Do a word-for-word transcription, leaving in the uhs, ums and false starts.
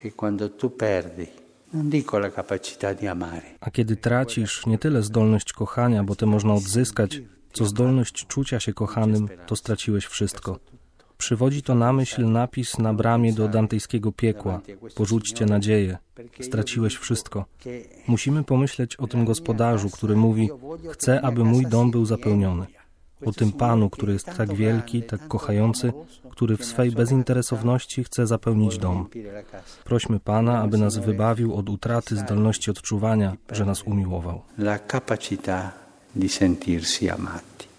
A kiedy tracisz nie tyle zdolność kochania, bo tę można odzyskać, co zdolność czucia się kochanym, to straciłeś wszystko. Przywodzi to na myśl napis na bramie do dantejskiego piekła. Porzućcie nadzieję. Straciłeś wszystko. Musimy pomyśleć o tym gospodarzu, który mówi: chcę, aby mój dom był zapełniony. O tym Panu, który jest tak wielki, tak kochający, który w swej bezinteresowności chce zapełnić dom. Prośmy Pana, aby nas wybawił od utraty zdolności odczuwania, że nas umiłował. La capacità di sentirsi amati.